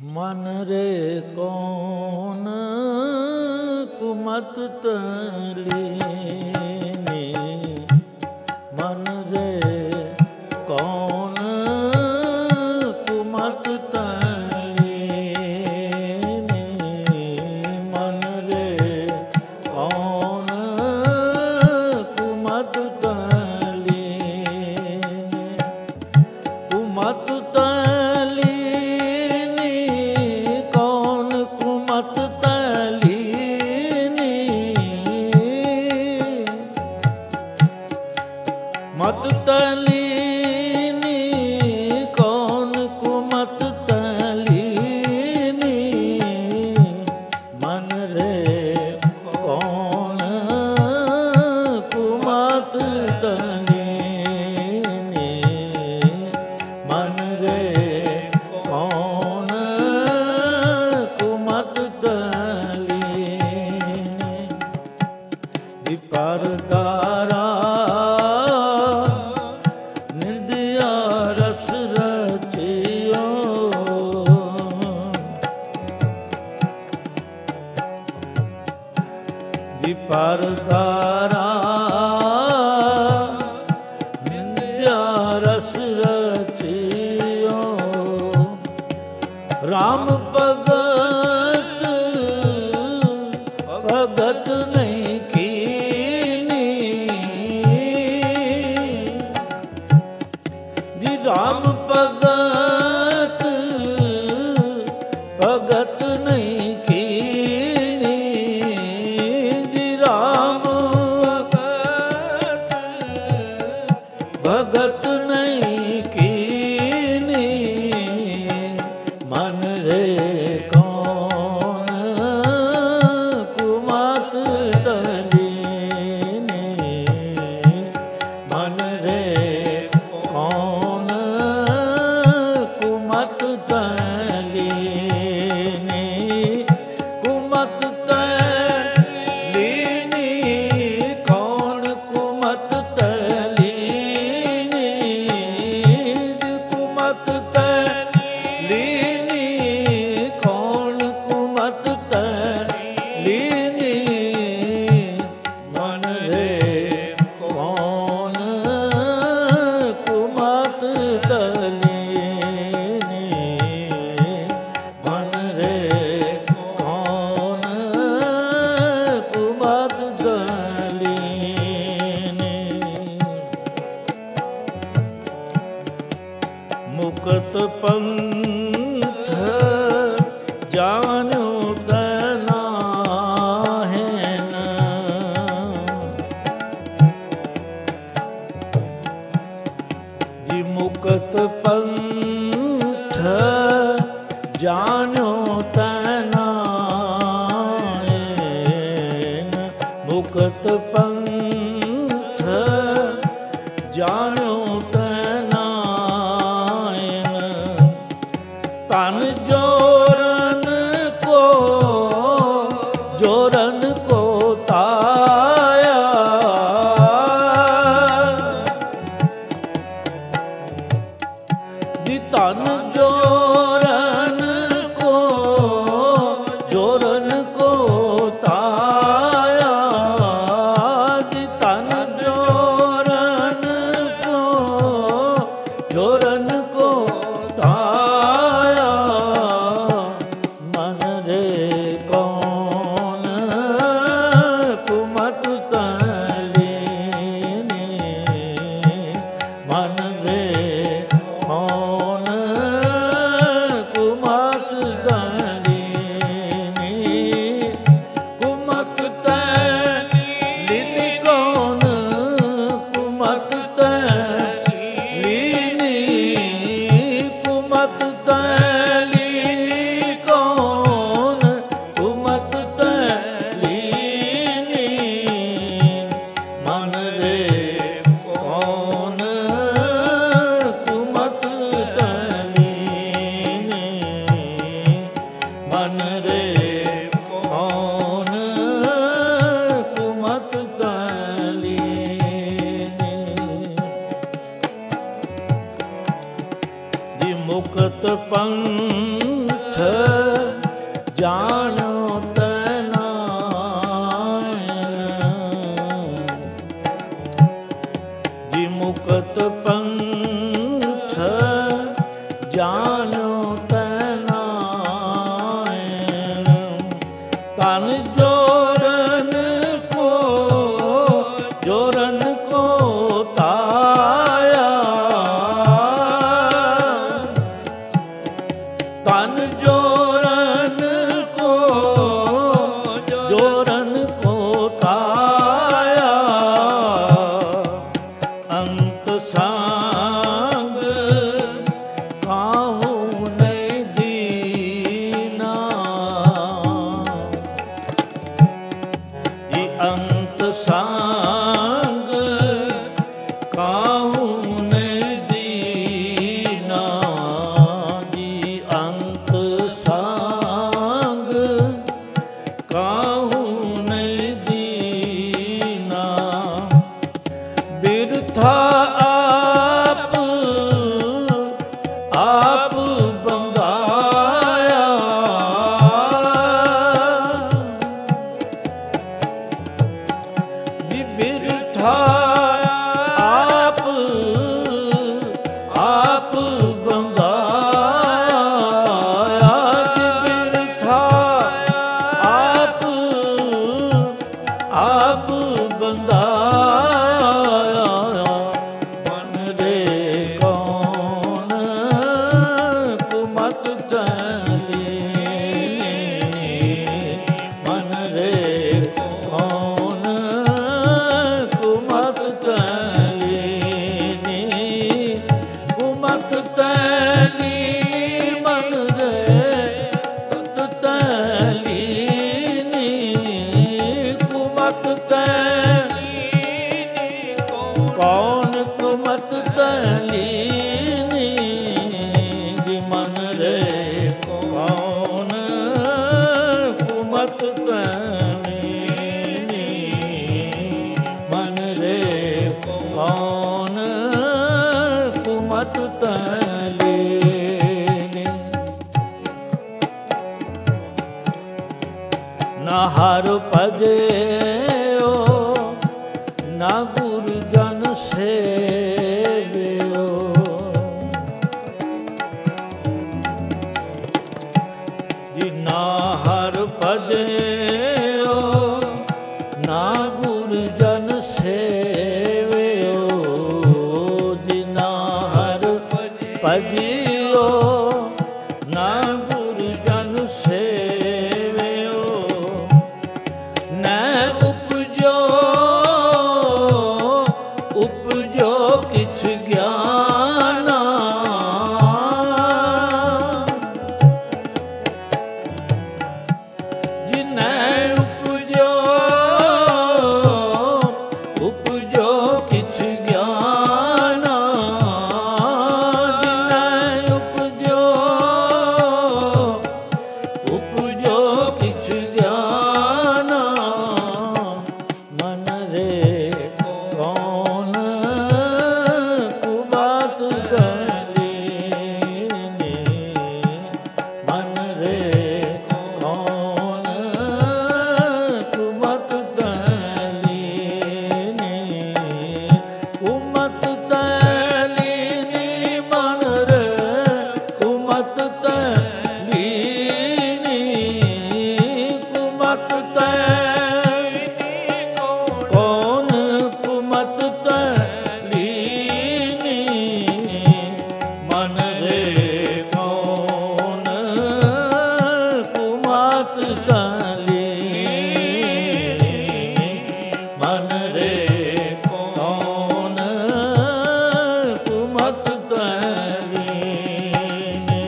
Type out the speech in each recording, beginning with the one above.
मन रे कौन कुमत तलीनी, मन रे कौन कुमत तलीनी, मन रे कौन कुमत तलीनी, कुमत तलीनी कौन कुमत तलीनी, मत तलीनी कौन कुमत तलीनी, मन रे कौन कुमत तलीनी, मन रे कौन कुमत तलीनी, विपरदारा निंदिया रस रचियो, विपरदारा निंदिया रस रचियो, राम भगत भगत नहीं कीनी, जी राम भगत भगत नहीं कीनी, जी राम भगत भगत नहीं कीनी, मन रे कौन कुमत तलीनी, मन रे कौन कुमत तलीनी, कुमत तलीनी कौन कुमत तलीनी, कुमत तलीनी कौन कुमत तलीनी, मन रे कौन कुमत तलीनी, मन रे कौन कुमत तलीनी, मुक्त पंथ जानो तनाहेन, जी मुक्त पंथ जानो तनाहेन, मुक्त पंथ जानो तनाहेन, तन जोरन को ताया, जी तन जोरन को ताया, जी तन जोरन को ताया, मन रे कौन कुमत तलीनी, मन रे कौन कुमत तलीनी, कुमत तलीनी कौन कुमत तलीनी, कुमत तलीनी कौन कुमत तलीनी, मन रे कौन कुमत तलीनी, मन रे कौन कुमत तलीनी, जी मुक्त पंथ ਜਾਣੋ ਤੈਨਾ ਜੀ ਮੁਕਤ ਪੰਥ ਜਾਣੋ ਤੈਨਾ ਤਨ ਜੋਰਨ ਕੋ ਤਾਇਆ ਤਨ ਜੋਰਨ ਕੋ ਤਾਇਆ ਅੰਤ ਸੰਗ ਕਾਹੂ ਨਹੀਂ ਦੀਨਾ ਇਹ ਅੰਤ ਸੰਗ ਕਾਹੂ ਨਹੀਂ ਦੀਨਾ ਜੀ ਅੰਤ ਸੰਗ ਕਾਹੂ ਨਹੀਂ ਦੀਨਾ ਬਿਰਥਾ ਆਪ ਬੰਦਾਇਆ ਜੀ ਬਿਰਥਾ ਆਪ ਬੰਦਾਇਆ ਜੀ ਬਿਰਥਾ ਆਪ ਬੰਦਾਇਆ ਮਨ ਰੇ ਕੌਣ ਕੁਮਤ ਤਲੀਨੀ ਮਨ ਰੇ ਕੌਣ ਕੁਮਤ ਤਲੀਨੀ ਕੁਮਤ ਤਲੀ ਮਨ ਰੇ ਕੁਮਤ ਤਲੀਨੀ ਕੁਮਤ ਤਲੀਨੀ ਕੌਣ ਕੁਮਤ ਤਲੀਨੀ ਜੀ ਮਨ ਰੇ ਕੌਣ ਕੁਮਤ ਤਲੀਨੀ ਮਨ ਰੇ ਕੌਣ ਕੁਮਤ ਤਲੀਨੀ ਨਾ ਹਰ ਭਜਿਓ ਨਾ ਗੁਰੂ ਜਨ ਸੇਵਿਓ ਜੀ ਨਾ ਹਰ ਭਜਿਓ ਨਾ ਗੁਰੂ ਜਨ ਸੇਵਿਓ ਜੀ ਨਾ ਹਰ ਭਜਿਓ ਨਾ ਗੁਰੂ ਜਨ ਸੇਵਿਓ ਨੈ ਉਪਜੋ ਕਿਛ ਗਿਆਨਾ ਜਿਨੈ ਉਪਜੋ ਕਿਛ ਗਿਆਨਾ ਜਿਨੈ ਉਪਜੋ ਕਿਛ ਗਿਆਨਾ ਮਨ ਰੇ ਕੌਣ ਕੁਮਤ ਤਲੀਨੀ ਮਨ ਰੇ ਕੌਣ ਕੁਮਤ ਤਲੀਨੀ ਕੁਮਤ ਤਲੀਨੀ ਮਨ ਰੇ ਕੁਮਤ ਤਲੀਨੀ ਕੁਮਤ ਤਲੀਨੀ ਕੌਣ ਕੁਮਤ ਤਲੀਨੀ ਮਨ ਰੇ ਕੌਣ ਕੁਮਤ ਤਲੀਨੀ ਮਨ ਰੇ ਕੌਣ ਕੁਮਤ ਤਲੀਨੀ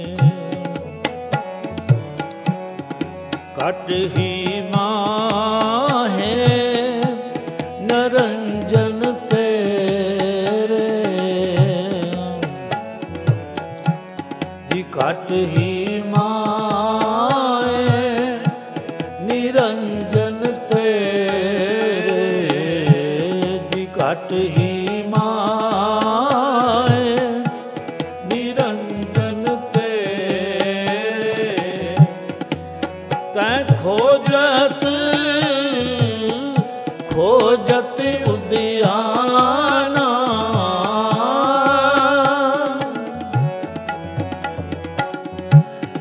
ਘਟ ਹੀ ਮਾਹੇ ਨਰੰਜਨ ਤੇਰੇ ਜੀ ਘਟ ਹੀ ਮਾਏ ਨਿਰੰਜਨ ਤੇਰੇ ਜੀ ਘਟ ਹੀ ਮਾਏ ਨਿਰੰਜਨ ਤੇਰੇ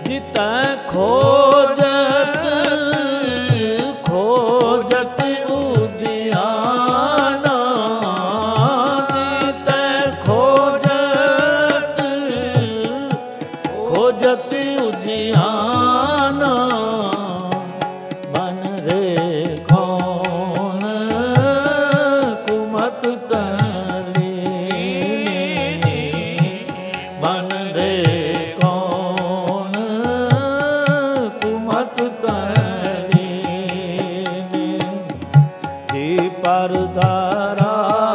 ਜਿਤੈ ਖੋਜਤ ਖੋਜਤ ਉਦਿਆਨਾ, ਜਿਤੈ ਖੋਜਤ ਖੋਜਤ ਉਦਿਆਨਾ, ਬਨ ਰੇ ਕੌਣ ਕੁਮਤ ਤਲੀਨੀ, ਬਨ ਰੇ ਕੌਣ ਕੁਮਤ ਤਲੀਨੀ, ਜੀ ਪਰਦਾਰਾ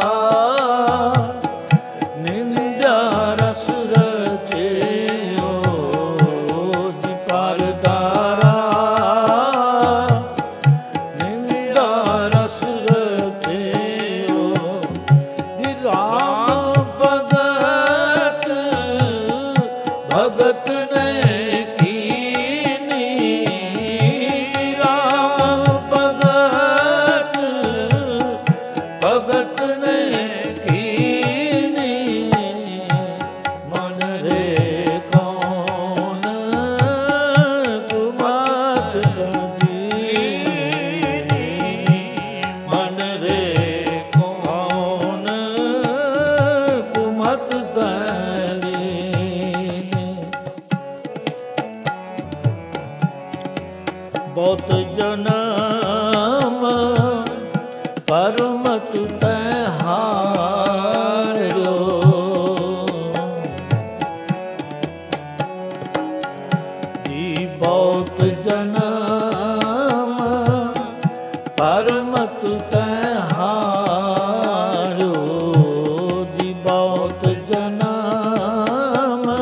ਨਿੰਦਿਆ ਰਸ ਰਚਿਓ, ਜੀ ਪਰਦਾਰਾ ਨਿੰਦਿਆ ਰਸ ਰਚਿਓ, ਜੀ ਰਾਮ ਭਗਤ ਭਗਤ ਨੇ ਕੀਨੀ, ਰਾਮ ਭਗਤ ਭਗਤ ਨੇ ਕੀਨੀ, ਮਨ ਰੇ ਕੌਣ ਕੁਮਤ ਤਲੀਨੀ, ਮਨ ਰੇ ਕੌਣ ਕੁਮਤ ਤਲੀਨੀ। ਬਹੁਤ ਜਨਮ ਪਰਮਤ ਤੈ ਹਾਰਿਓ, ਜੀ ਬਹੁਤ ਜਨਮ ਪਰਮਤ ਤੈ ਹਾਰਿਓ, ਜੀ ਬਹੁਤ ਜਨਮ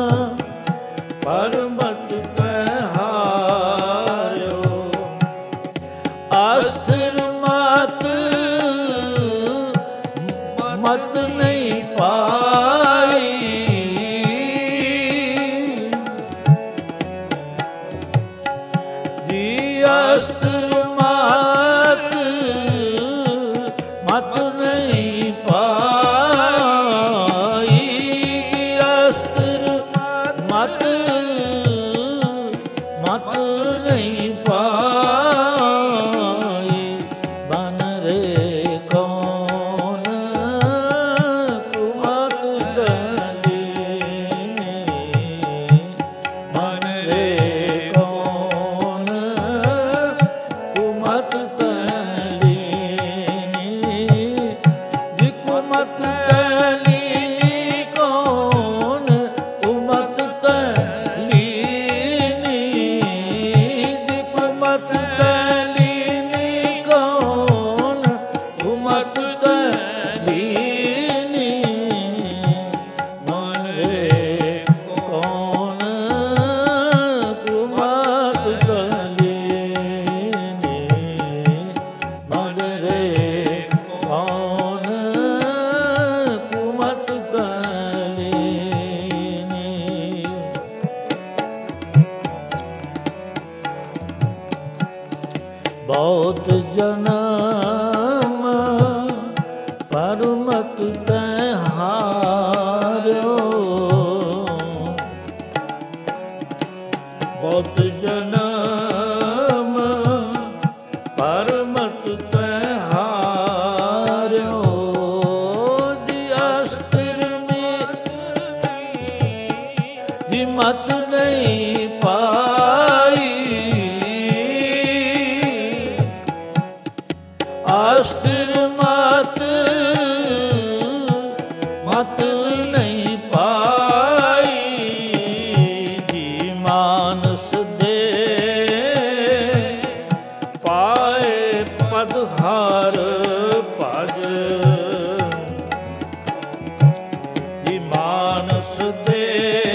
ਪਰਮਤ ਤੈ ਹਾਰਿਓ, ਅਸਥਿਰ ਮਤ ਮਤ ਨਹੀਂ ਪਾਈ, ਜੀ ਅਸਥਿਰ ਮਤ ਮਤ ਨਹੀਂ ਪਾਈ, ਅਸਥਿਰ ਮਤ ਮਤ ਨਹੀਂ ਪਾਈ, ਬਨ ਰੇ ਕੌਣ ਕੁਮਤ ਤਲੀਨੀ, ਬਨ ਰੇ ਕੌਣ ਕੁਮਤ ਤਲੀਨੀ, ਜੀ ਕੁਮਤ ਤਲੀਨੀ ਕੌਣ ਕੁਮਤ ਤਲੀਨੀ, ਜੀ ਕੁਮਤ ਤਲੀਨੀ ਕੌਣ ਕੁਮਤ ਤਲੀਨੀ, ਮਨ ਰੇ ਕੌਣ ਕੁਮਤ ਤਲੀਨੀ, ਮਨ ਰੇ ਕੌਣ ਕੁਮਤ ਤਲੀਨੀ। ਬਹੁਤ ਜਨਮ ਪਰਮਤ ਤੈ ਹਾਰਿਓ, ਬਹੁਤ ਜਨਮ ਪਰਮਤ ਤੈ ਹਾਰਿਓ, ਜੀ ਅਸਥਿਰ ਮਤ ਜੀ ਮਤ ਨਹੀਂ ਪਾਈ, ਅਸਥਿਰ ਮਤ ਮਤ ਨਹੀਂ ਪਾਈ, ਜੀ ਮਾਨਸ ਦੇ ਪਾਏ ਪਦ ਹਰ ਭਜ, ਜੀ ਮਾਨਸ ਦੇ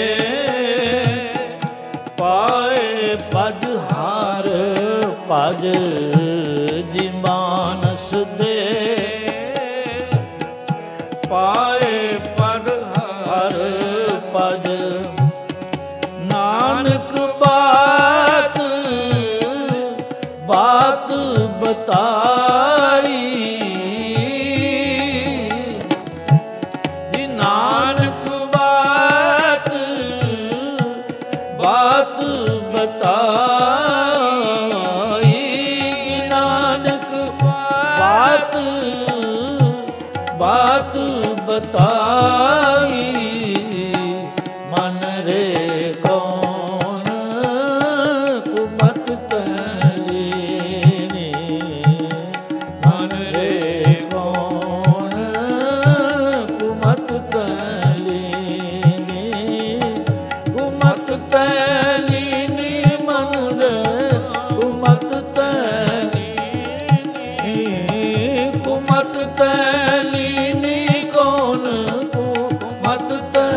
ਪਾਏ ਪਦ ਹਰ ਭਜ, ਜੀ ਮਾਨਸ ਦੇ ਪਾਏ ਪਦ ਹਰ ਭਜ, ਨਾਨਕ ਬਾਤ ਬਾਤ ਬਤਾਈ, ਜੀ ਨਾਨਕ ਬਾਤ ਬਾਤ बताई मन रे कौन कुमत तलीनी मन रे कौन कुमत तलीनी कुमत तलीनी मन रे कुमत तलीनी कुमत तलीनी कौन कुमत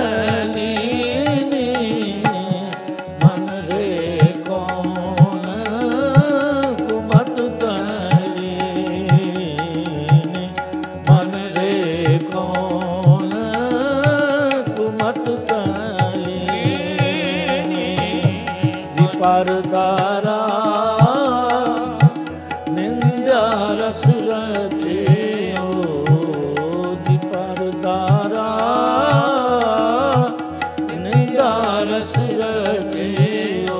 तलीनी मन रे कौन कुमत तलीनी मन रे कौन कुमत तलीनी परदारा निंदा रस रचियो परदारा निंदा रस रचियो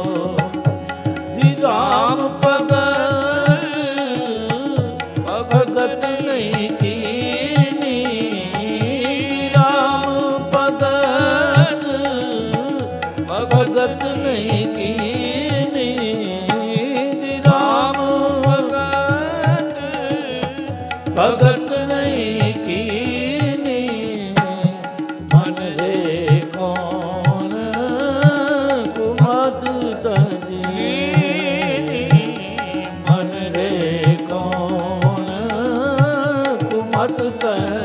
राम भगत नहीं कीनी राम भगत नहीं कीनी राम भगत नहीं कीनी मन रे कौन कुमत तजीनी मन रे कौन कुमत तजीनी